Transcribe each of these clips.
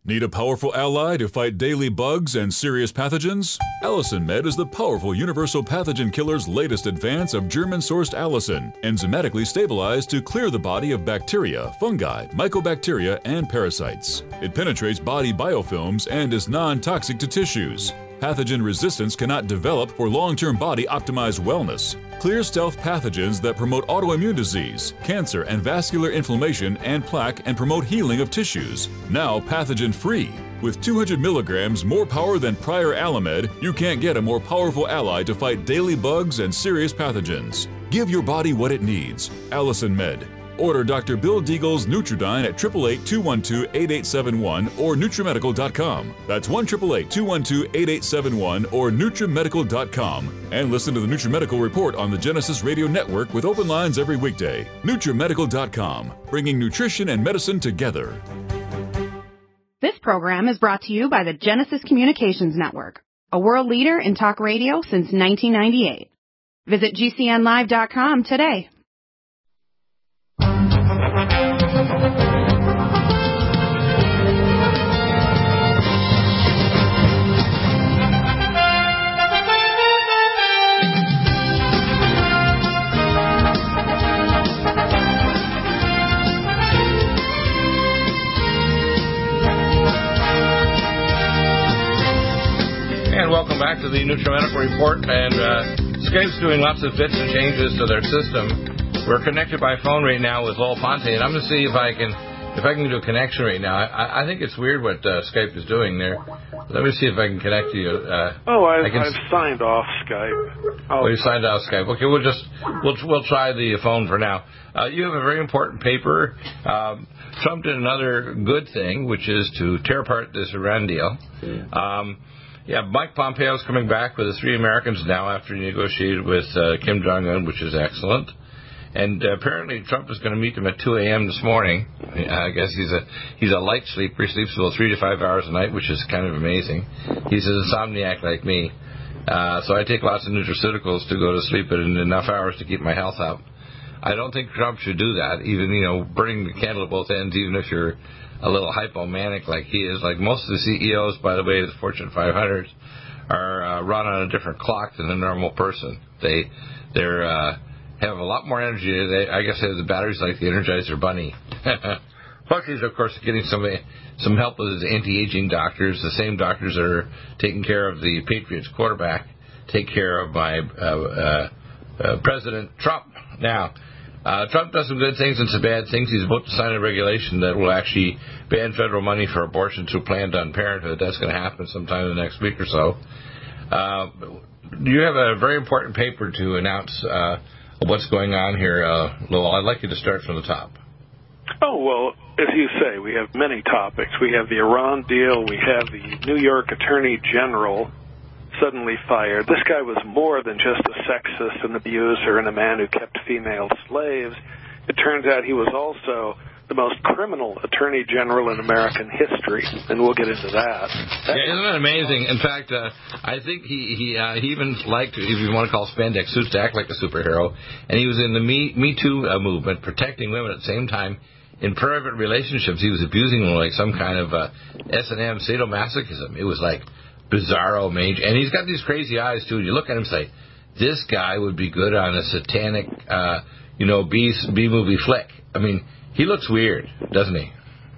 Need a powerful ally to fight daily bugs and serious pathogens? Allicin Med is the powerful universal pathogen killer's latest advance of German-sourced allicin, enzymatically stabilized to clear the body of bacteria, fungi, mycobacteria, and parasites. It penetrates body biofilms and is non-toxic to tissues. Pathogen resistance cannot develop for long-term body-optimized wellness. Clear stealth pathogens that promote autoimmune disease, cancer and vascular inflammation and plaque and promote healing of tissues. Now pathogen-free. With 200 milligrams more power than prior Alamed, you can't get a more powerful ally to fight daily bugs and serious pathogens. Give your body what it needs. Allicin Med. Order Dr. Bill Deagle's Nutridyne at 888-212-8871 or NutriMedical.com. That's 1-888-212-8871 or NutriMedical.com. And listen to the NutriMedical Report on the Genesis Radio Network with open lines every weekday. NutriMedical.com, bringing nutrition and medicine together. This program is brought to you by the Genesis Communications Network, a world leader in talk radio since 1998. Visit GCNlive.com today. And welcome back to the NutriMedical Report. And Skype's doing lots of bits and changes to their system. We're connected by phone right now with Lowell Ponte, and I'm going to see if I can do a connection right now. I think it's weird what Skype is doing there. Let me see if I can connect to you. I've signed off Skype. Oh, you signed off Skype. Okay, we'll try the phone for now. You have a very important paper. Trump did another good thing, which is to tear apart this Iran deal. Mike Pompeo's coming back with the 3 Americans now after he negotiated with Kim Jong-un, which is excellent. And apparently Trump is going to meet them at 2 a.m. this morning. I guess he's a light sleeper. He sleeps about 3 to 5 hours a night, which is kind of amazing. He's an insomniac like me. So I take lots of nutraceuticals to go to sleep at enough hours to keep my health up. I don't think Trump should do that, even, burning the candle at both ends, even if you're a little hypomanic like he is. Like most of the CEOs, by the way, of the Fortune 500 are run on a different clock than a normal person. They're have a lot more energy. I guess they have the batteries like the Energizer Bunny. Plus, he's, of course, getting some help with his anti-aging doctors, the same doctors that are taking care of the Patriots quarterback, take care of my President Trump. Now, Trump does some good things and some bad things. He's about to sign a regulation that will actually ban federal money for abortion through Planned Parenthood. That's going to happen sometime in the next week or so. You have a very important paper to announce what's going on here, Lowell. I'd like you to start from the top. Oh, well, as you say, we have many topics. We have the Iran deal. We have the New York Attorney General suddenly fired. This guy was more than just a sexist, an abuser, and a man who kept female slaves. It turns out he was also the most criminal attorney general in American history, and we'll get into that. Isn't that amazing? In fact, I think he even liked, if you want to call spandex suits, to act like a superhero, and he was in the Me Too movement, protecting women at the same time. In private relationships, he was abusing them like some kind of S&M sadomasochism. It was like bizarro mage, and he's got these crazy eyes too. You look at him and say, this guy would be good on a satanic, B-movie flick. I mean, he looks weird, doesn't he?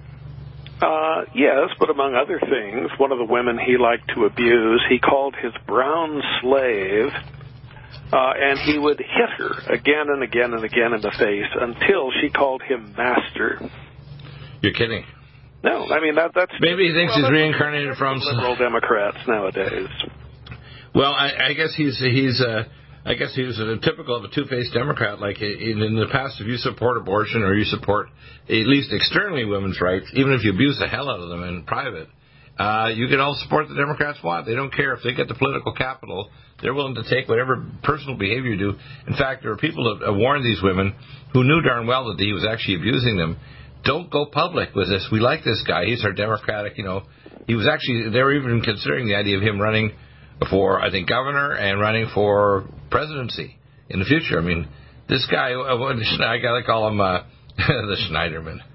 Yes, but among other things, one of the women he liked to abuse, he called his brown slave, and he would hit her again and again and again in the face until she called him master. You're kidding. No, I mean, that's... Maybe he thinks he's reincarnated from... liberal Democrats nowadays. Well, I guess he's typical of a two-faced Democrat. Like in the past, if you support abortion or you support at least externally women's rights, even if you abuse the hell out of them in private, you can all support the Democrats want. They don't care if they get the political capital. They're willing to take whatever personal behavior you do. In fact, there are people that warned these women who knew darn well that he was actually abusing them. Don't go public with this. We like this guy. He's our Democratic, He was actually, they were even considering the idea of him running for, I think, governor and running for presidency in the future. I mean, this guy, I got to call him the Schneiderman.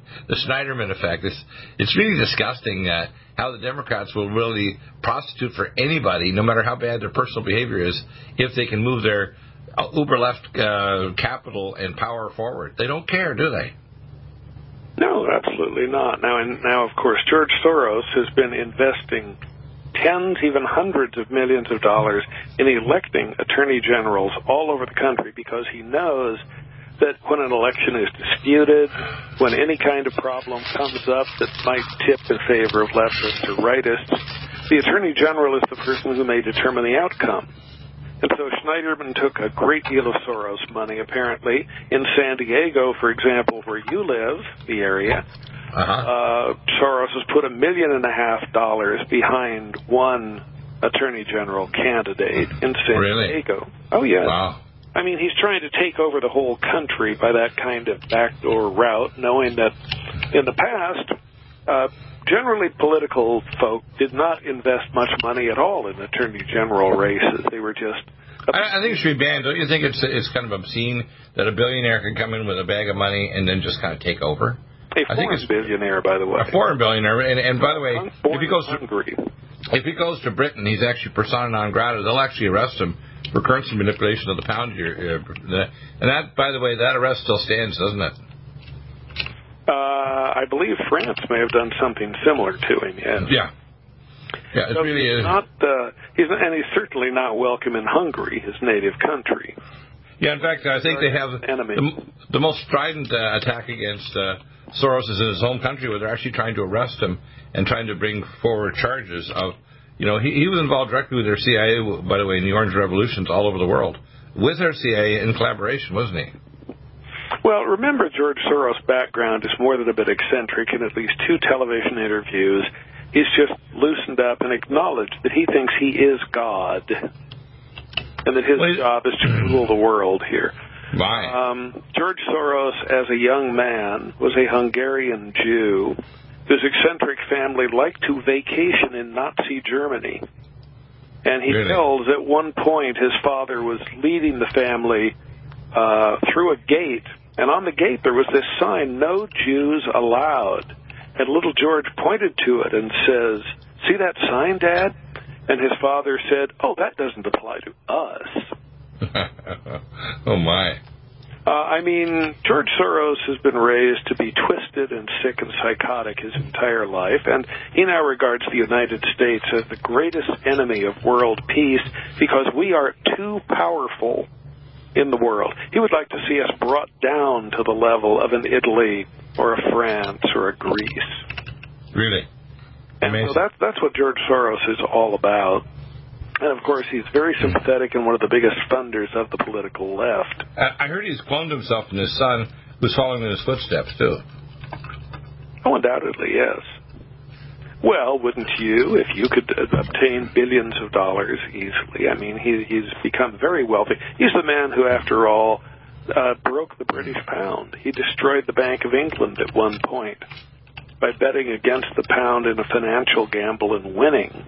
the Schneiderman effect. It's really disgusting how the Democrats will really prostitute for anybody, no matter how bad their personal behavior is, if they can move their uber-left capital and power forward. They don't care, do they? No, absolutely not. Now, of course, George Soros has been investing tens, even hundreds of millions of dollars in electing attorney generals all over the country because he knows that when an election is disputed, when any kind of problem comes up that might tip in favor of leftists or rightists, the attorney general is the person who may determine the outcome. And so Schneiderman took a great deal of Soros money, apparently, in San Diego, for example, where you live, the area. Soros has put $1.5 million behind one attorney general candidate in San Diego. Oh, yes. Wow. I mean, he's trying to take over the whole country by that kind of backdoor route, knowing that in the past, generally political folk did not invest much money at all in attorney general races. They were just... I think it should be banned. Don't you think it's kind of obscene that a billionaire can come in with a bag of money and then just kind of take over? A foreign billionaire, by the way. A foreign billionaire. And by the way, if he goes to Britain, he's actually persona non grata. They'll actually arrest him for currency manipulation of the pound here. And that, by the way, that arrest still stands, doesn't it? I believe France may have done something similar to him, yes. Yeah. Yeah, it so really is. And he's certainly not welcome in Hungary, his native country. Yeah, in fact, I think they have the most strident attack against Soros is in his home country, where they're actually trying to arrest him and trying to bring forward charges of, he was involved directly with their CIA, by the way, in the Orange Revolutions all over the world, with their CIA in collaboration, wasn't he? Well, remember, George Soros' background is more than a bit eccentric. In at least 2 television interviews, he's just loosened up and acknowledged that he thinks he is God, and that his job is to rule the world here. Why? George Soros, as a young man, was a Hungarian Jew whose eccentric family liked to vacation in Nazi Germany. And he tells at one point his father was leading the family through a gate, and on the gate there was this sign, "No Jews Allowed." And little George pointed to it and says, "See that sign, Dad?" And his father said, "Oh, that doesn't apply to us." Oh, my. I mean, George Soros has been raised to be twisted and sick and psychotic his entire life, and he now regards the United States as the greatest enemy of world peace because we are too powerful in the world. He would like to see us brought down to the level of an Italy or a France or a Greece. Really? And so that's what George Soros is all about. And, of course, he's very sympathetic and one of the biggest funders of the political left. I heard he's cloned himself and his son, who's following in his footsteps, too. Oh, undoubtedly, yes. Well, wouldn't you, if you could obtain billions of dollars easily? I mean, he's become very wealthy. He's the man who, after all, broke the British pound. He destroyed the Bank of England at one point by betting against the pound in a financial gamble and winning.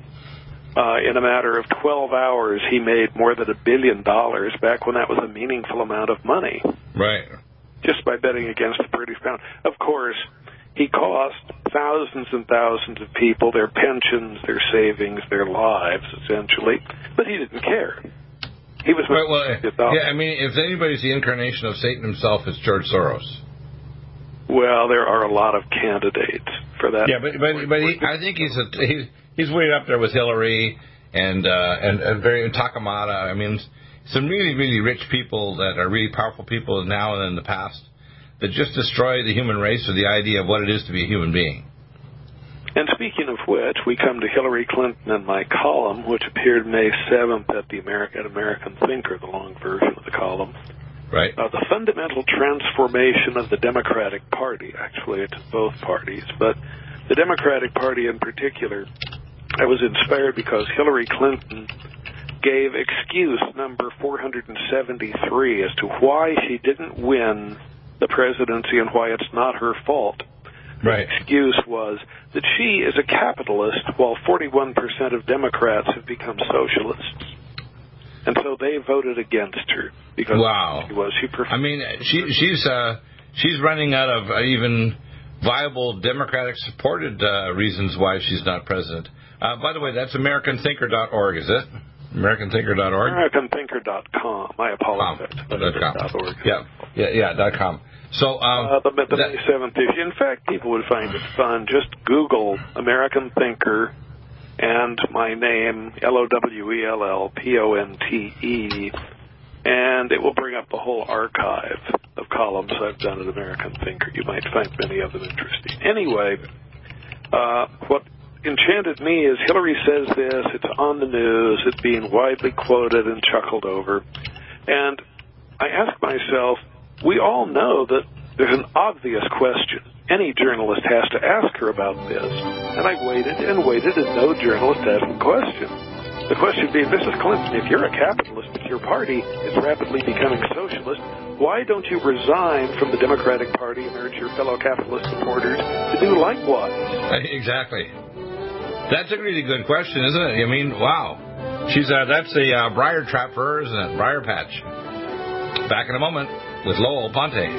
In a matter of 12 hours, he made more than $1 billion back when that was a meaningful amount of money. Right. Just by betting against the British pound. Of course, he cost thousands and thousands of people their pensions, their savings, their lives, essentially. But he didn't care. He was... I mean, if anybody's the incarnation of Satan himself, it's George Soros. Well, there are a lot of candidates for that. Yeah, but I think he's way up there with Hillary and Takamata. I mean, some really, really rich people that are really powerful people now and in the past that just destroy the human race or the idea of what it is to be a human being. And speaking of which, we come to Hillary Clinton and my column, which appeared May 7th at the American Thinker, the long version of the column. Right. The fundamental transformation of the Democratic Party. Actually, it's both parties, but the Democratic Party in particular. I was inspired because Hillary Clinton gave excuse number 473 as to why she didn't win the presidency and why it's not her fault. Right. The excuse was that she is a capitalist while 41% of Democrats have become socialists. And so they voted against her because wow. she was. I mean, she's running out of even viable Democratic-supported reasons why she's not president. By the way, that's AmericanThinker.org, is it? AmericanThinker.org? AmericanThinker.com. I apologize. .org. Yeah, .com. So, the May 7th issue. In fact, people would find it fun. Just Google American Thinker and my name, LOWELLPONTE, and it will bring up the whole archive of columns I've done at American Thinker. You might find many of them interesting. Anyway, what enchanted me is Hillary says this, it's on the news, it's being widely quoted and chuckled over. And I ask myself, we all know that there's an obvious question any journalist has to ask her about this. And I waited and waited, and no journalist asked the question. The question being, Mrs. Clinton, if you're a capitalist, if your party is rapidly becoming socialist, why don't you resign from the Democratic Party and urge your fellow capitalist supporters to do likewise? Exactly. That's a really good question, isn't it? I mean, wow. That's a briar trap for her, isn't it? Briar patch. Back in a moment with Lowell Ponte.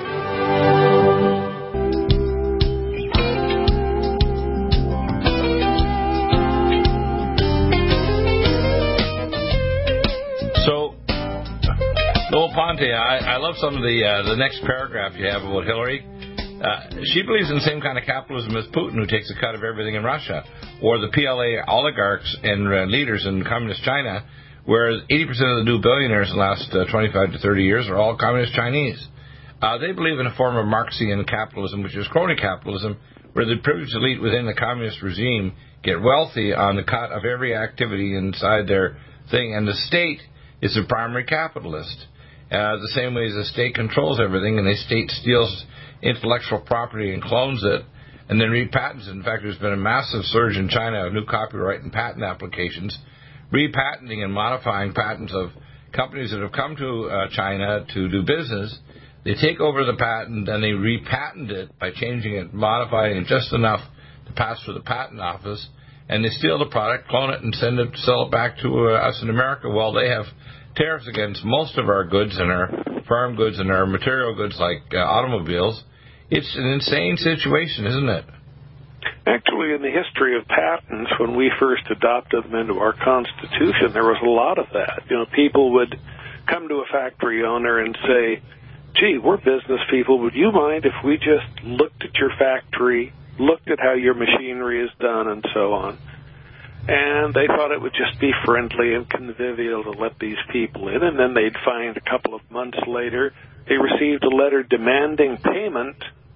So, Lowell Ponte, I love some of the next paragraph you have about Hillary. She believes in the same kind of capitalism as Putin, who takes a cut of everything in Russia, or the PLA oligarchs and leaders in communist China, where 80% of the new billionaires in the last 25 to 30 years are all communist Chinese. They believe in a form of Marxian capitalism, which is crony capitalism, where the privileged elite within the communist regime get wealthy on the cut of every activity inside their thing, and the state is the primary capitalist. The same way as the state controls everything, and the state steals intellectual property and clones it, and then repatents it. In fact, there's been a massive surge in China of new copyright and patent applications, repatenting and modifying patents of companies that have come to China to do business. They take over the patent, and they repatent it by changing it, modifying it just enough to pass through the patent office, and they steal the product, clone it, and sell it back to us in America. Well, they have tariffs against most of our goods and our farm goods and our material goods like automobiles. It's an insane situation, isn't it? Actually, in the history of patents, when we first adopted them into our Constitution, there was a lot of that. You know, people would come to a factory owner and say, gee, we're business people. Would you mind if we just looked at your factory, looked at how your machinery is done, and so on? And they thought it would just be friendly and convivial to let these people in, and then they'd find a couple of months later they received a letter demanding payment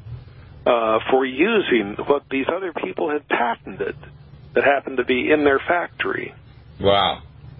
for using what these other people had patented that happened to be in their factory. Wow.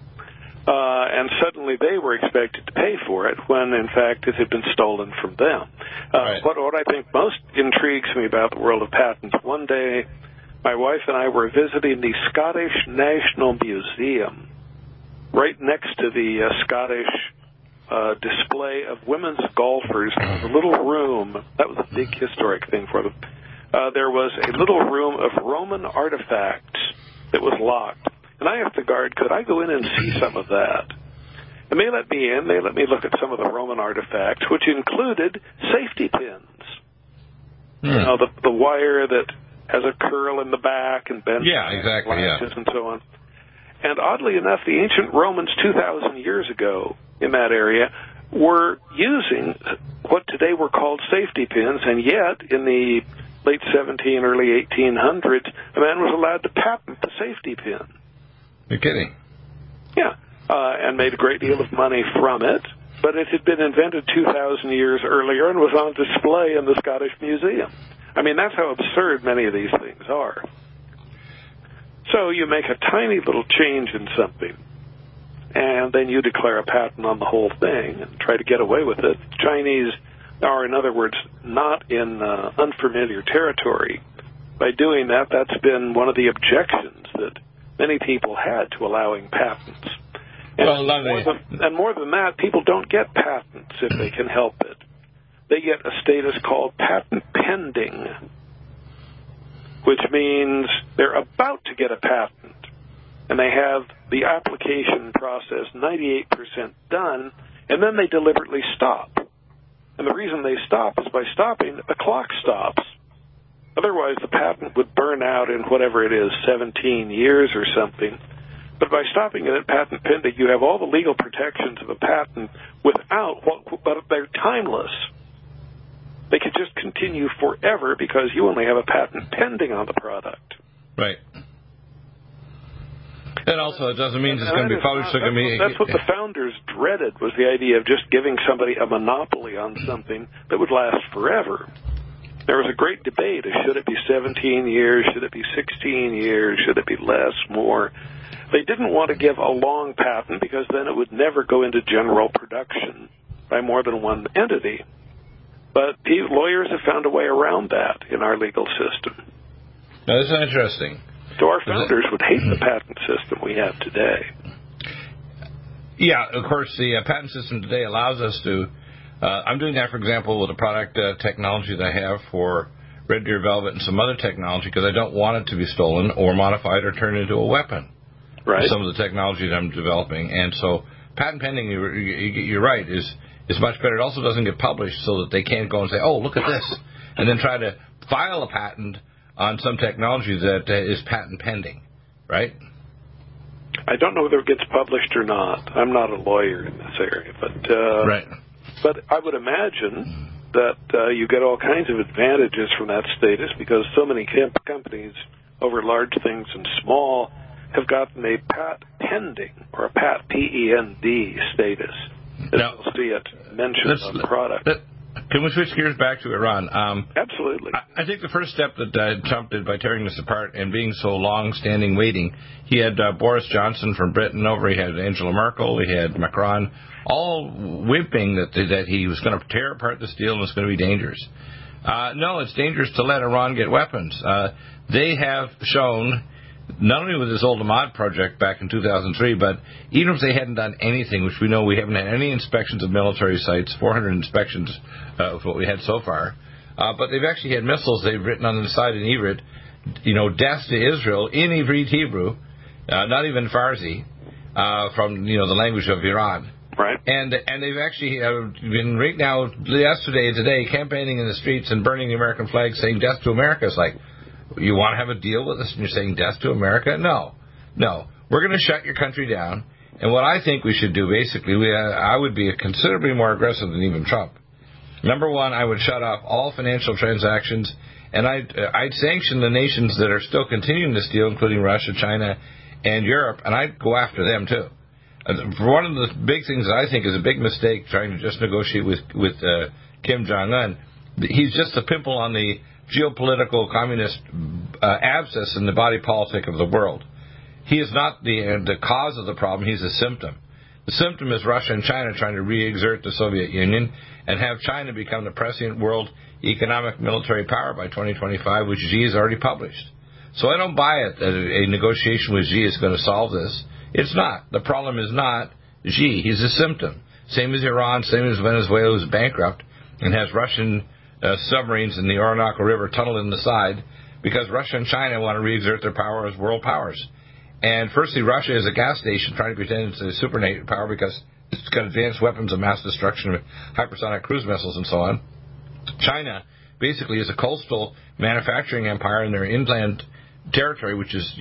And suddenly they were expected to pay for it when, in fact, it had been stolen from them. Right. What I think most intrigues me about the world of patents, one day my wife and I were visiting the Scottish National Museum right next to the Scottish display of women's golfers. There was a little room. That was a big historic thing for them. There was a little room of Roman artifacts that was locked. And I asked the guard, could I go in and see some of that? And they let me in. They let me look at some of the Roman artifacts, which included safety pins. You know, the wire that has a curl in the back and bends latches and so on. And oddly enough, the ancient Romans 2,000 years ago in that area were using what today were called safety pins, and yet in the late 1700s, early 1800s, a man was allowed to patent the safety pin. You're kidding. Yeah, and made a great deal of money from it, but it had been invented 2,000 years earlier and was on display in the Scottish Museum. I mean, that's how absurd many of these things are. So you make a tiny little change in something, and then you declare a patent on the whole thing and try to get away with it. The Chinese are, in other words, not in unfamiliar territory. By doing that, that's been one of the objections that many people had to allowing patents. And, more than that, people don't get patents if they can help it. They get a status called patent pending, which means they're about to get a patent, and they have the application process 98% done, and then they deliberately stop. And the reason they stop is by stopping, the clock stops. Otherwise, the patent would burn out in whatever it is, 17 years or something. But by stopping it at patent pending, you have all the legal protections of a patent but they're timeless. They could just continue forever because you only have a patent pending on the product. Right. And also, it doesn't mean it's going to be published. That's what the founders dreaded, was the idea of just giving somebody a monopoly on something that would last forever. There was a great debate. Should it be 17 years? Should it be 16 years? Should it be less, more? They didn't want to give a long patent because then it would never go into general production by more than one entity. But these lawyers have found a way around that in our legal system. Now, this is interesting. So our founders would hate the patent system we have today. Yeah, of course, the patent system today allows us to... I'm doing that, for example, with a product technology that I have for Red Deer Velvet and some other technology because I don't want it to be stolen or modified or turned into a weapon. Right. Some of the technology that I'm developing. And so patent pending, you're right, is much better. It also doesn't get published so that they can't go and say, oh, look at this, and then try to file a patent on some technology that is patent pending, right? I don't know whether it gets published or not. I'm not a lawyer in this area, but right. But I would imagine that you get all kinds of advantages from that status because so many companies over large things and small have gotten a pat pending or a pat PEND status. Now, you'll see it mentioned on the product. Can we switch gears back to Iran? Absolutely. I think the first step that Trump did by tearing this apart and being so long-standing waiting, he had Boris Johnson from Britain over, he had Angela Merkel, he had Macron, all whipping that he was going to tear apart this deal and it's going to be dangerous. No, it's dangerous to let Iran get weapons. They have shown, not only with this Old Ahmad project back in 2003, but even if they hadn't done anything, which we know we haven't had any inspections of military sites, 400 inspections of what we had so far, but they've actually had missiles they've written on the side in Ivrit, death to Israel, in Ivrit Hebrew, not even Farsi, from, the language of Iran. Right. And they've actually been right now, yesterday, today, campaigning in the streets and burning the American flag, saying death to America. It's like, you want to have a deal with us and you're saying death to America? No. We're going to shut your country down. And what I think we should do, basically, I would be considerably more aggressive than even Trump. Number one, I would shut off all financial transactions, and I'd sanction the nations that are still continuing this deal, including Russia, China, and Europe, and I'd go after them, too. For one of the big things that I think is a big mistake, trying to just negotiate with Kim Jong-un, he's just a pimple on the geopolitical communist abscess in the body politic of the world. He is not the cause of the problem, he's a symptom. The symptom is Russia and China trying to re-exert the Soviet Union and have China become the prescient world economic military power by 2025, which Xi has already published. So I don't buy it that a negotiation with Xi is going to solve this. It's not. The problem is not Xi. He's a symptom. Same as Iran, same as Venezuela, who's bankrupt and has Russian submarines in the Orinoco River tunneled in the side because Russia and China want to re-exert their power as world powers. And firstly, Russia is a gas station trying to pretend it's a superpower because it's got advanced weapons of mass destruction with hypersonic cruise missiles and so on. China basically is a coastal manufacturing empire in their inland territory, which is,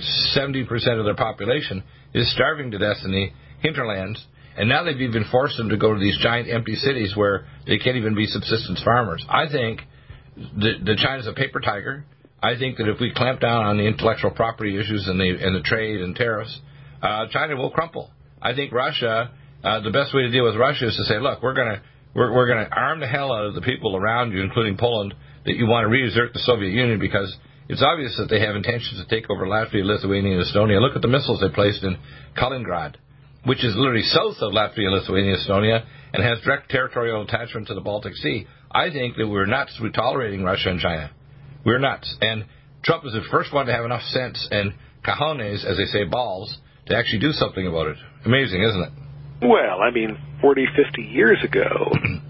70% of their population, is starving to death in the hinterlands. And now they've even forced them to go to these giant empty cities where they can't even be subsistence farmers. I think that China's a paper tiger. I think that if we clamp down on the intellectual property issues and the trade and tariffs, China will crumple. I think Russia, the best way to deal with Russia is to say, look, we're going to arm the hell out of the people around you, including Poland, that you want to re-exert the Soviet Union because it's obvious that they have intentions to take over Latvia, Lithuania, and Estonia. Look at the missiles they placed in Kaliningrad, which is literally south of Latvia, Lithuania, Estonia, and has direct territorial attachment to the Baltic Sea. I think that we're nuts with tolerating Russia and China. We're nuts. And Trump is the first one to have enough sense and cojones, as they say, balls, to actually do something about it. Amazing, isn't it? Well, 40, 50 years ago,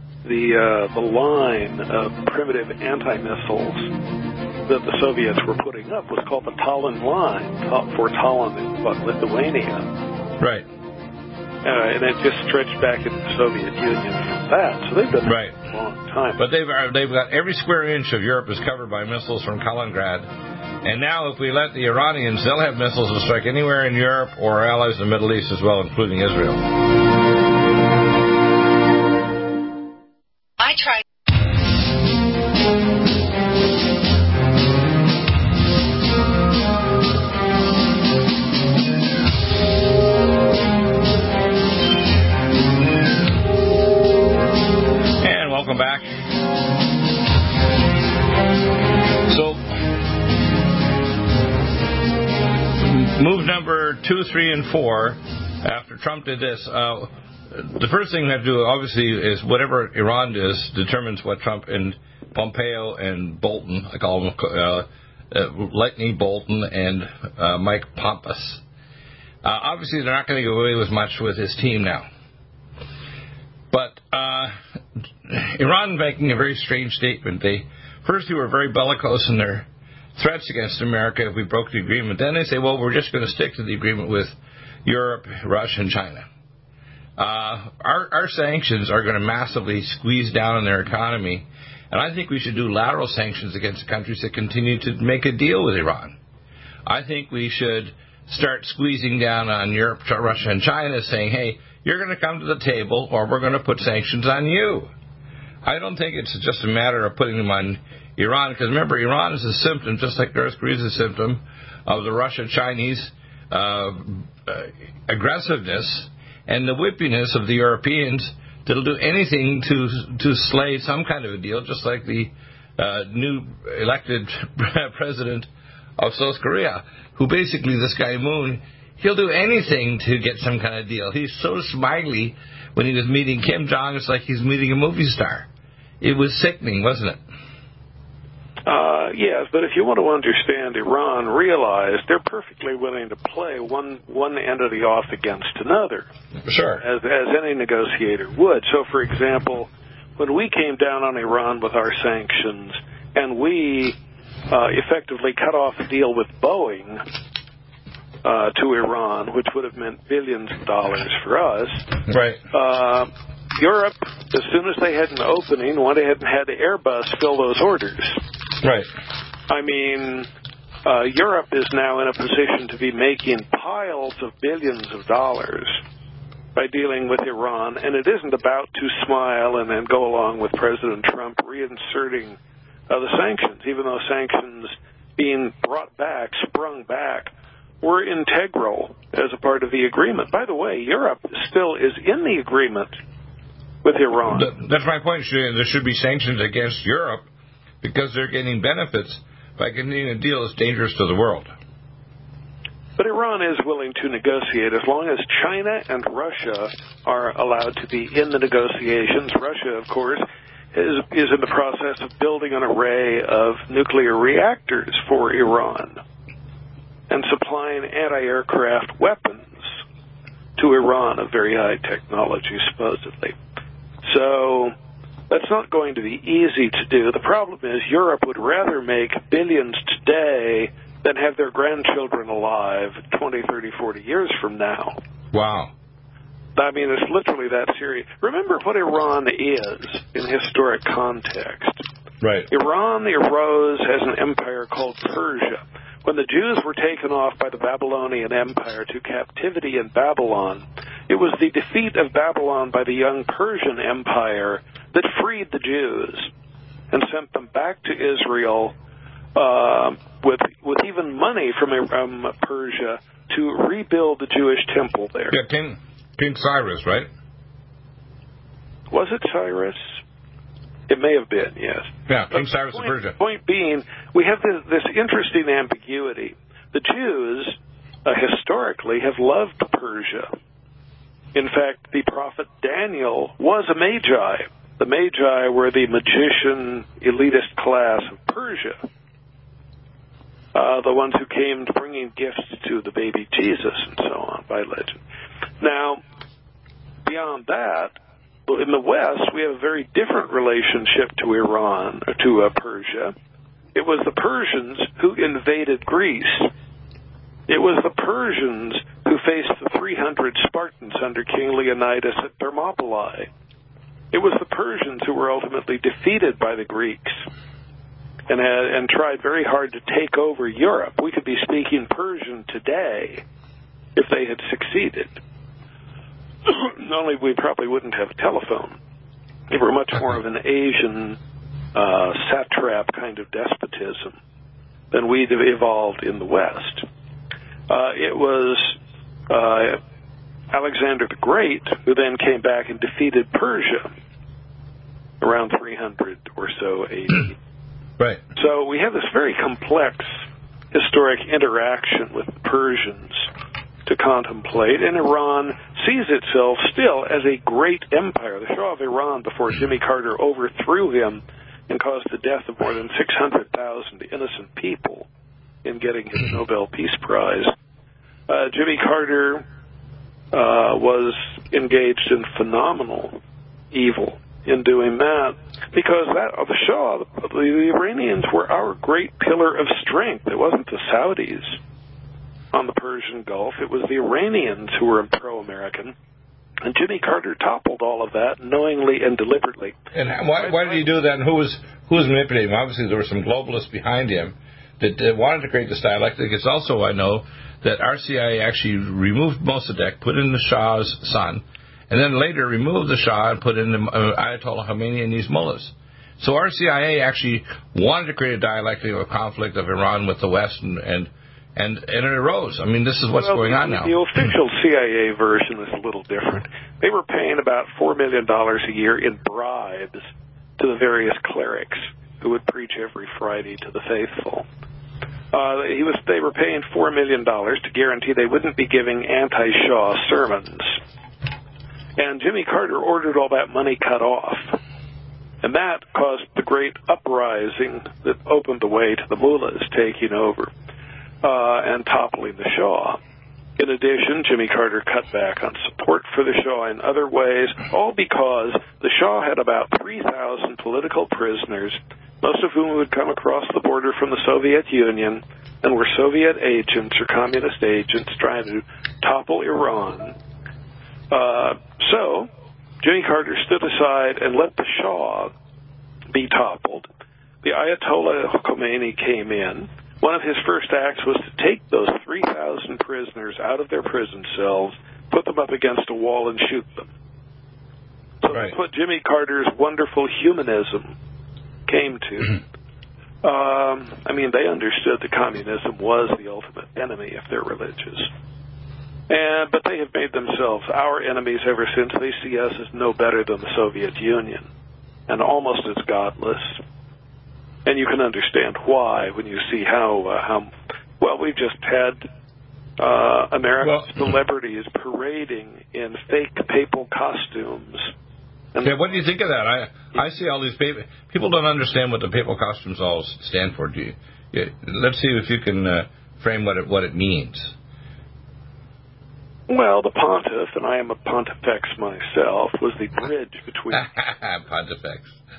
the line of primitive anti-missiles that the Soviets were putting up was called the Tallinn Line, for Tallinn in Lithuania. Right. and it just stretched back into the Soviet Union from that. So they've been there for a long time. But they've got every square inch of Europe is covered by missiles from Kaliningrad. And now if we let the Iranians, they'll have missiles that strike anywhere in Europe or our allies in the Middle East as well, including Israel. I tried. Welcome back. So, move number 2, 3, and 4, after Trump did this, the first thing we have to do, obviously, is whatever Iran does determines what Trump and Pompeo and Bolton, I call them Lightning Bolton and Mike Pompous. Obviously, they're not going to get away with much with his team now. But Iran making a very strange statement. They were very bellicose in their threats against America if we broke the agreement. Then they say, well, we're just going to stick to the agreement with Europe, Russia, and China. Our sanctions are going to massively squeeze down on their economy, and I think we should do lateral sanctions against countries that continue to make a deal with Iran. I think we should start squeezing down on Europe, Russia, and China, saying, hey, you're going to come to the table or we're going to put sanctions on you. I don't think it's just a matter of putting them on Iran, because remember, Iran is a symptom, just like North Korea is a symptom, of the Russia-Chinese aggressiveness and the whippiness of the Europeans that'll do anything to slay some kind of a deal, just like the new elected president of South Korea, who basically, this guy Moon, he'll do anything to get some kind of deal. He's so smiley when he was meeting Kim Jong. It's like he's meeting a movie star. It was sickening, wasn't it? Yes, but if you want to understand Iran, realize they're perfectly willing to play one entity off against another. Sure. As any negotiator would. So, for example, when we came down on Iran with our sanctions and we effectively cut off a deal with Boeing to Iran, which would have meant billions of dollars for us. Right. Europe, as soon as they had an opening, went ahead and had Airbus fill those orders. Right. I mean, Europe is now in a position to be making piles of billions of dollars by dealing with Iran, and it isn't about to smile and then go along with President Trump reinserting the sanctions, even though sanctions being brought back, sprung back, were integral as a part of the agreement. By the way, Europe still is in the agreement with Iran. That's my point. There should be sanctions against Europe because they're getting benefits by continuing a deal that's dangerous to the world. But Iran is willing to negotiate as long as China and Russia are allowed to be in the negotiations. Russia, of course, is in the process of building an array of nuclear reactors for Iran and supplying anti-aircraft weapons to Iran of very high technology, supposedly. So that's not going to be easy to do. The problem is Europe would rather make billions today than have their grandchildren alive 20, 30, 40 years from now. Wow. I mean, it's literally that serious. Remember what Iran is in historic context. Right. Iran arose as an empire called Persia. When the Jews were taken off by the Babylonian Empire to captivity in Babylon, it was the defeat of Babylon by the young Persian Empire that freed the Jews and sent them back to Israel with even money from Persia to rebuild the Jewish temple there. Yeah, King Cyrus, right? Was it Cyrus? It may have been, yes. Yeah, King Cyrus of Persia. Point being, we have this interesting ambiguity. The Jews, historically, have loved Persia. In fact, the prophet Daniel was a Magi. The Magi were the magician, elitist class of Persia. The ones who came bringing gifts to the baby Jesus and so on, by legend. Now, beyond that, in the West, we have a very different relationship to Iran, or to Persia. It was the Persians who invaded Greece. It was the Persians who face the 300 Spartans under King Leonidas at Thermopylae. It was the Persians who were ultimately defeated by the Greeks and tried very hard to take over Europe. We could be speaking Persian today if they had succeeded. Only we probably wouldn't have a telephone. They were much more of an Asian satrap kind of despotism than we'd have evolved in the West. It was Alexander the Great who then came back and defeated Persia around 300 or so AD. Right. So we have this very complex historic interaction with the Persians to contemplate, and Iran sees itself still as a great empire. The Shah of Iran, before Jimmy Carter overthrew him and caused the death of more than 600,000 innocent people in getting his Nobel Peace Prize, Jimmy Carter was engaged in phenomenal evil in doing that, because the Shah, the Iranians were our great pillar of strength. It wasn't the Saudis on the Persian Gulf. It was the Iranians who were pro-American. And Jimmy Carter toppled all of that knowingly and deliberately. And why did he do that, and who was manipulating him? Obviously, there were some globalists behind him that wanted to create this dialectic. It's also, I know, that RCIA actually removed Mossadegh, put in the Shah's son, and then later removed the Shah and put in the Ayatollah Khomeini and these mullahs. So RCIA actually wanted to create a dialectic of a conflict of Iran with the West, and it arose. I mean, this is what's going on now. The official CIA version is a little different. They were paying about $4 million a year in bribes to the various clerics who would preach every Friday to the faithful. They were paying $4 million to guarantee they wouldn't be giving anti-Shah sermons. And Jimmy Carter ordered all that money cut off. And that caused the great uprising that opened the way to the mullahs taking over and toppling the Shah. In addition, Jimmy Carter cut back on support for the Shah in other ways, all because the Shah had about 3,000 political prisoners, most of whom would come across the border from the Soviet Union and were Soviet agents or communist agents trying to topple Iran. So Jimmy Carter stood aside and let the Shah be toppled. The Ayatollah Khomeini came in. One of his first acts was to take those 3,000 prisoners out of their prison cells, put them up against a wall, and shoot them. So that's what Jimmy Carter's wonderful humanism came to. I mean, they understood that communism was the ultimate enemy if they're religious. But they have made themselves our enemies ever since. They see us as no better than the Soviet Union and almost as godless. And you can understand why when you see how we've just had American celebrities parading in fake papal costumes. And what do you think of that? I see all these people don't understand what the papal costumes all stand for. Let's see if you can frame what it means. Well, the pontiff, and I am a pontifex myself, was the bridge between... Pontifex.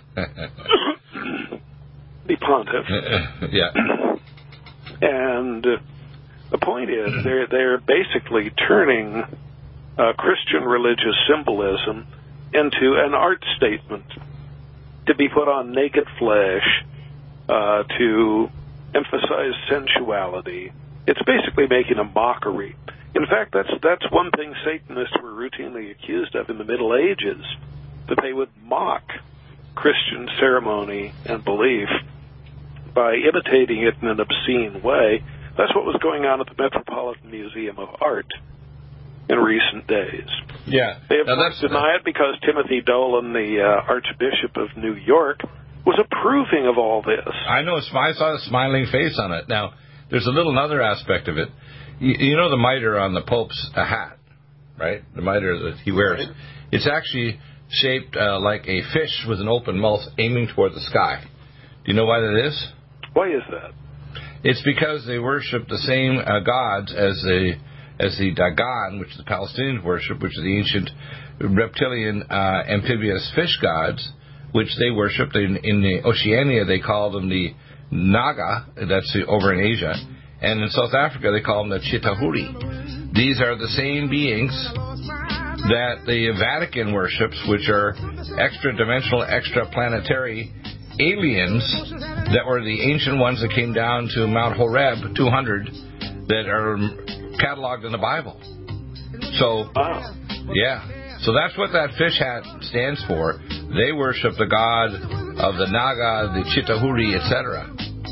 The pontiff. Yeah. And the point is, they're basically turning Christian religious symbolism into an art statement to be put on naked flesh to emphasize sensuality. It's basically making a mockery. In fact, that's one thing Satanists were routinely accused of in the Middle Ages, that they would mock Christian ceremony and belief by imitating it in an obscene way. That's what was going on at the Metropolitan Museum of Art in recent days. Yeah. They of course deny it because Timothy Dolan, the Archbishop of New York, was approving of all this. I know. I saw a smiling face on it. Now, there's a little other aspect of it. You know the mitre on the Pope's hat, right? The mitre that he wears. Right. It's actually shaped like a fish with an open mouth aiming toward the sky. Do you know why that is? Why is that? It's because they worship the same gods as the Dagon, which the Palestinians worship, which are the ancient reptilian amphibious fish gods, which they worshipped. In the Oceania, they call them the Naga, that's over in Asia. And in South Africa, they call them the Chitahuri. these are the same beings that the Vatican worships, which are extra-dimensional, extra-planetary aliens that were the ancient ones that came down to Mount Horeb, 200, that are cataloged in the Bible. So, yeah. So that's what that fish hat stands for. They worship the god of the Naga, the Chitahuri, etc.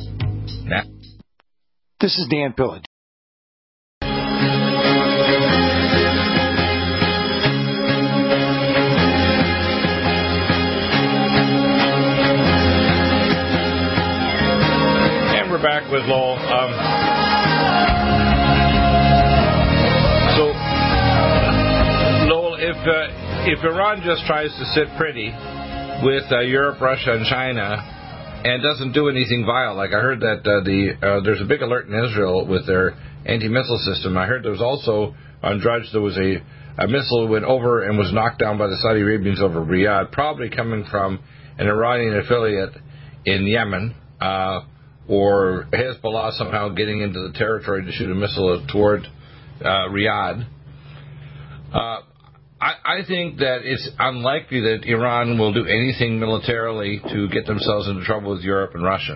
This is Dan Pillage. And we're back with Lowell. So, Lowell, if Iran just tries to sit pretty with Europe, Russia, and China, and doesn't do anything vile. Like I heard that there's a big alert in Israel with their anti-missile system. I heard there was also on Drudge there was a missile that went over and was knocked down by the Saudi Arabians over Riyadh, probably coming from an Iranian affiliate in Yemen, or Hezbollah somehow getting into the territory to shoot a missile toward Riyadh. I think that it's unlikely that Iran will do anything militarily to get themselves into trouble with Europe and Russia.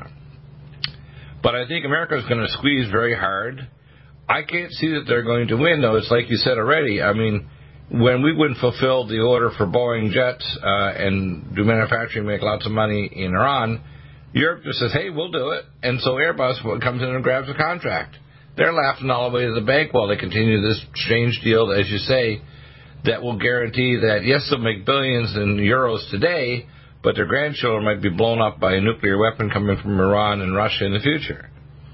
But I think America is going to squeeze very hard. I can't see that they're going to win, though. It's like you said already. I mean, when we wouldn't fulfill the order for Boeing jets and do manufacturing, make lots of money in Iran, Europe just says, hey, we'll do it. And so Airbus comes in and grabs a contract. They're laughing all the way to the bank while they continue this strange deal, as you say, that will guarantee that, yes, they'll make billions in euros today, but their grandchildren might be blown up by a nuclear weapon coming from Iran and Russia in the future.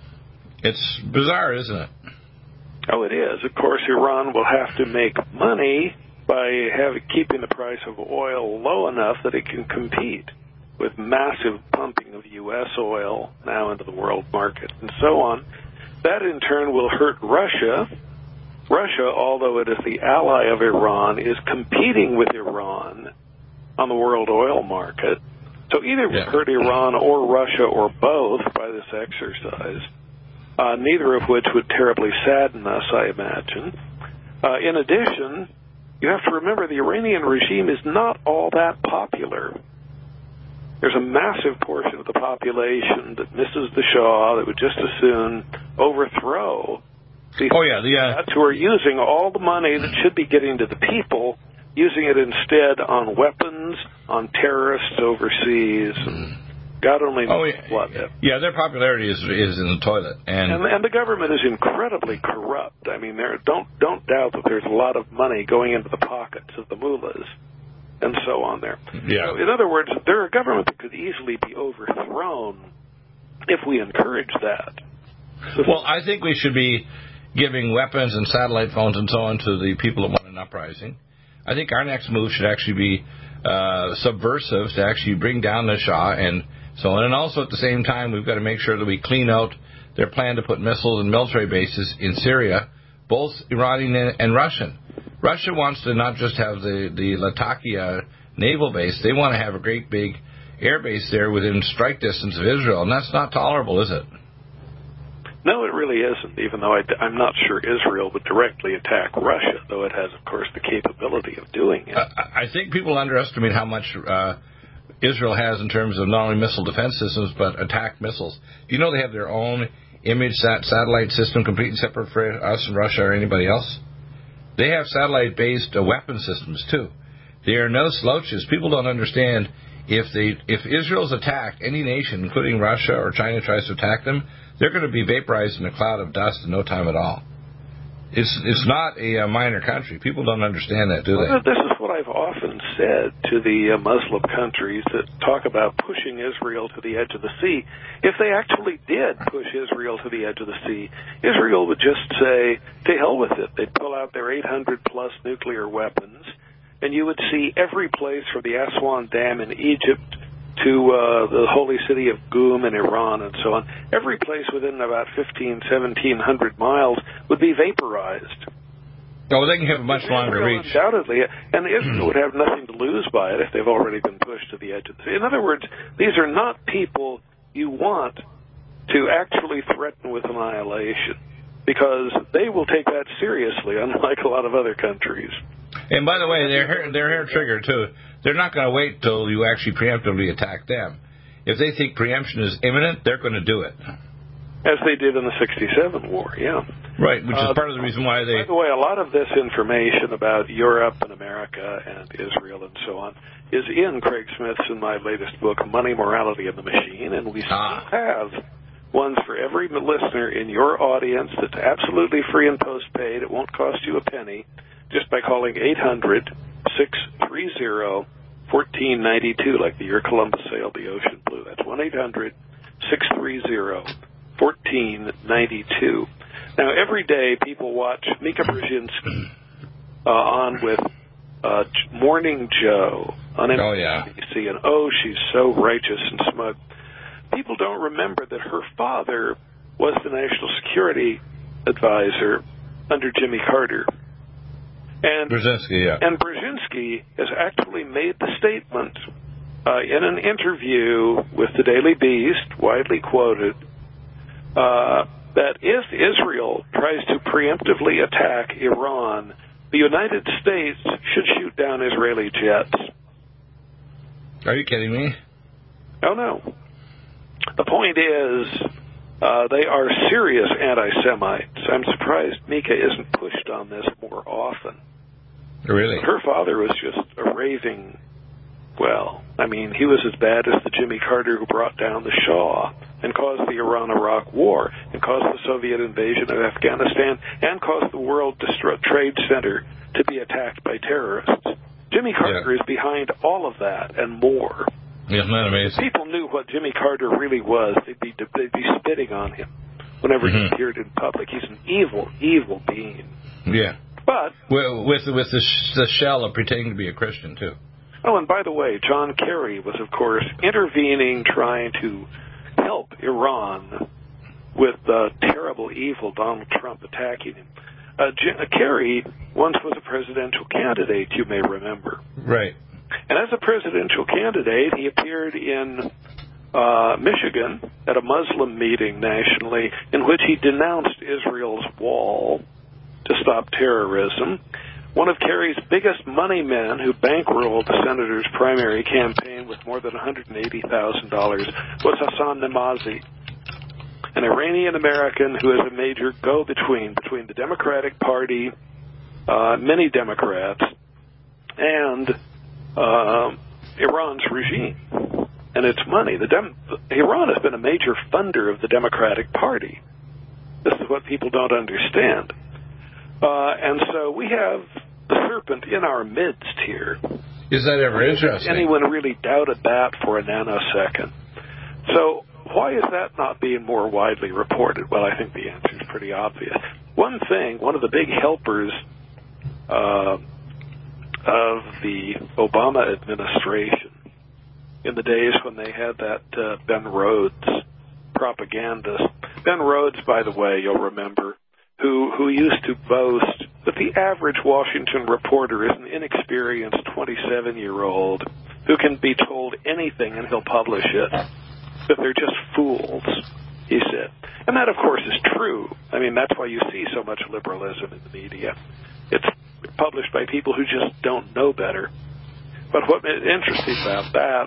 It's bizarre, isn't it? Oh, it is. Of course, Iran will have to make money by keeping the price of oil low enough that it can compete with massive pumping of U.S. oil now into the world market and so on. That, in turn, will hurt Russia. Russia, although it is the ally of Iran, is competing with Iran on the world oil market. So either would hurt Iran or Russia or both by this exercise, neither of which would terribly sadden us, I imagine. In addition, you have to remember the Iranian regime is not all that popular. There's a massive portion of the population that misses the Shah that would just as soon overthrow the who are using all the money that should be getting to the people, using it instead on weapons, on terrorists overseas, and God only knows what. Yeah, their popularity is in the toilet, and the government is incredibly corrupt. I mean, don't doubt that there's a lot of money going into the pockets of the mullahs and so on there. Yeah. So, in other words, they're a government that could easily be overthrown if we encourage that. Well, I think we should be giving weapons and satellite phones and so on to the people that want an uprising. I think our next move should actually be subversive to actually bring down the Shah and so on. And also at the same time, we've got to make sure that we clean out their plan to put missiles and military bases in Syria, both Iranian and Russian. Russia wants to not just have the Latakia naval base. They want to have a great big air base there within strike distance of Israel, and that's not tolerable, is it? No, it really isn't, even though I'm not sure Israel would directly attack Russia, though it has, of course, the capability of doing it. I think people underestimate how much Israel has in terms of not only missile defense systems, but attack missiles. Do you know they have their own image satellite system, completely separate for us and Russia or anybody else? They have satellite-based weapon systems, too. They are no slouches. People don't understand if Israel's attacked, any nation, including Russia or China, tries to attack them, they're going to be vaporized in a cloud of dust in no time at all. It's not a minor country. People don't understand that, do they? Well, this is what I've often said to the Muslim countries that talk about pushing Israel to the edge of the sea. If they actually did push Israel to the edge of the sea, Israel would just say, to hell with it. They'd pull out their 800-plus nuclear weapons, and you would see every place from the Aswan Dam in Egypt to the holy city of Qum in Iran and so on, every place within about 1,700 miles would be vaporized. Oh, they can have a much longer reach. Undoubtedly, and Israel would have nothing to lose by it if they've already been pushed to the edge of the sea. In other words, these are not people you want to actually threaten with annihilation. because they will take that seriously, unlike a lot of other countries. And by the way, they're hair trigger too. They're not going to wait till you actually preemptively attack them. If they think preemption is imminent, they're going to do it. As they did in the '67 war, yeah. Right, which is part of the reason why they... By the way, a lot of this information about Europe and America and Israel and so on is in Craig Smith's and my latest book, Money, Morality, and the Machine, and we still have ones for every listener in your audience that's absolutely free and postpaid. It won't cost you a penny, just by calling 800-630-1492, like the year Columbus sailed the ocean blue. That's 1-800-630-1492. Now, every day people watch Mika Brzezinski on with Morning Joe on MSNBC, and she's so righteous and smug. People don't remember that her father was the National Security Advisor under Jimmy Carter. And Brzezinski, And Brzezinski has actually made the statement in an interview with the Daily Beast, widely quoted, that if Israel tries to preemptively attack Iran, the United States should shoot down Israeli jets. Are you kidding me? Oh, no. The point is, they are serious anti-Semites. I'm surprised Mika isn't pushed on this more often. Really? Her father was just a raving, he was as bad as the Jimmy Carter who brought down the Shah and caused the Iran-Iraq war and caused the Soviet invasion of Afghanistan and caused the World Trade Center to be attacked by terrorists. Jimmy Carter is behind all of that and more. Isn't that amazing? If people knew what Jimmy Carter really was, they'd be spitting on him whenever he appeared in public. He's an evil, evil being. Yeah. But with the shell of pretending to be a Christian, too. Oh, and by the way, John Kerry was, of course, intervening, trying to help Iran with the terrible, evil Donald Trump attacking him. Kerry once was a presidential candidate, you may remember. Right. And as a presidential candidate, he appeared in Michigan at a Muslim meeting nationally in which he denounced Israel's wall to stop terrorism. One of Kerry's biggest money men, who bankrolled the senator's primary campaign with more than $180,000, was Hassan Namazi, an Iranian-American who is a major go-between between the Democratic Party, many Democrats, and Iran's regime and its money. Iran has been a major funder of the Democratic Party. This is what people don't understand. And so we have the serpent in our midst here. Is that ever interesting? Anyone really doubted that for a nanosecond? So why is that not being more widely reported? Well, I think the answer is pretty obvious. One of the big helpers of the Obama administration in the days when they had that Ben Rhodes propagandist. Ben Rhodes, by the way, you'll remember, who used to boast that the average Washington reporter is an inexperienced 27-year-old who can be told anything and he'll publish it, that they're just fools, he said. And that, of course, is true. I mean, that's why you see so much liberalism in the media. It's published by people who just don't know better. But what is interesting about that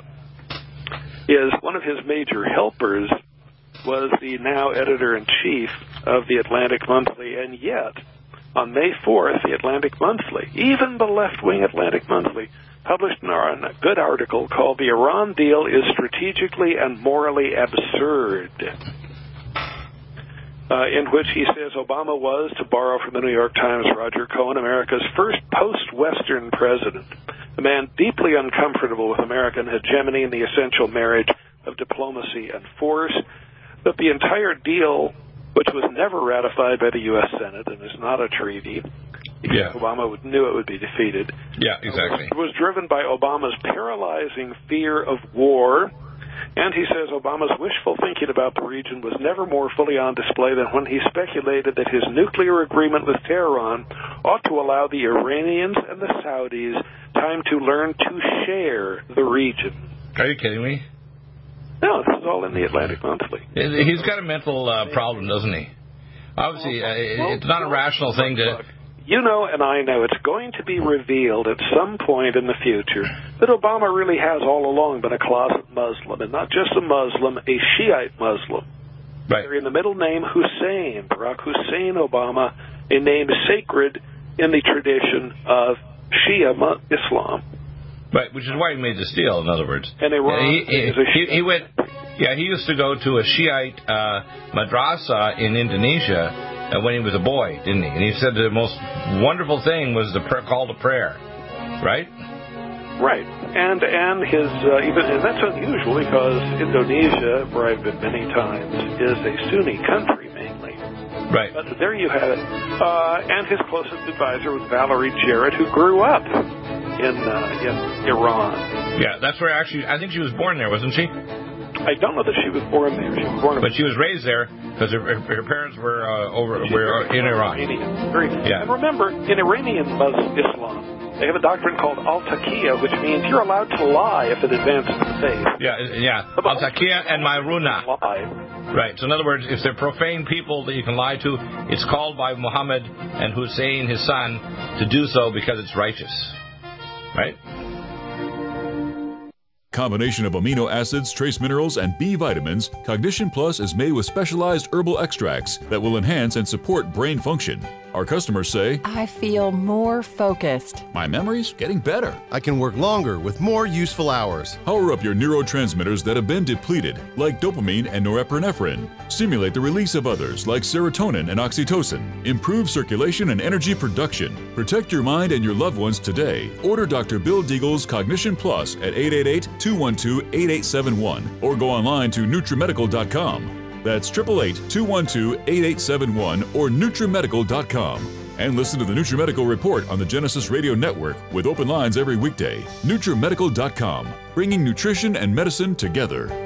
is one of his major helpers was the now editor-in-chief of the Atlantic Monthly, and yet, on May 4th, the Atlantic Monthly, even the left-wing Atlantic Monthly, published a good article called "The Iran Deal is Strategically and Morally Absurd," in which he says Obama was, to borrow from the New York Times' Roger Cohen, America's first post-Western president, a man deeply uncomfortable with American hegemony and the essential marriage of diplomacy and force, that the entire deal, which was never ratified by the U.S. Senate and is not a treaty, because Obama knew it would be defeated, was driven by Obama's paralyzing fear of war. And he says Obama's wishful thinking about the region was never more fully on display than when he speculated that his nuclear agreement with Tehran ought to allow the Iranians and the Saudis time to learn to share the region. Are you kidding me? No, this is all in the Atlantic Monthly. He's got a mental problem, doesn't he? Obviously, it's not a rational thing to... Look, you know and I know it's going to be revealed at some point in the future that Obama really has all along been a closet Muslim, and not just a Muslim, a Shiite Muslim. Right. Carrying the middle name Hussein, Barack Hussein Obama, a name sacred in the tradition of Shia Islam. Right, which is why he made the deal, in other words. And Iran he went... Yeah, he used to go to a Shiite madrasa in Indonesia when he was a boy, didn't he? And he said the most wonderful thing was the call to prayer, right? Right, and his and that's unusual because Indonesia, where I've been many times, is a Sunni country mainly. Right. But there you have it. And his closest advisor was Valerie Jarrett, who grew up in Iran. Yeah, that's where I think she was born there, wasn't she? I don't know that she was born there. She was born, but she was raised there because her parents were in Iran. Yeah. And remember, in Iranian Islam, they have a doctrine called al-taqiyya, which means you're allowed to lie if it advances the faith. Yeah. Al-taqiyya and mayruna. Right. So in other words, if they're profane people that you can lie to, it's called by Muhammad and Hussein, his son, to do so because it's righteous. Right? Combination of amino acids, trace minerals, and B vitamins, Cognition Plus is made with specialized herbal extracts that will enhance and support brain function. Our customers say, I feel more focused. My memory's getting better. I can work longer with more useful hours. Power up your neurotransmitters that have been depleted, like dopamine and norepinephrine. Stimulate the release of others, like serotonin and oxytocin. Improve circulation and energy production. Protect your mind and your loved ones today. Order Dr. Bill Deagle's Cognition Plus at 888-212-8871 or go online to NutriMedical.com. That's 888-212-8871 or NutriMedical.com. And listen to the NutriMedical Report on the Genesis Radio Network with open lines every weekday. NutriMedical.com, bringing nutrition and medicine together.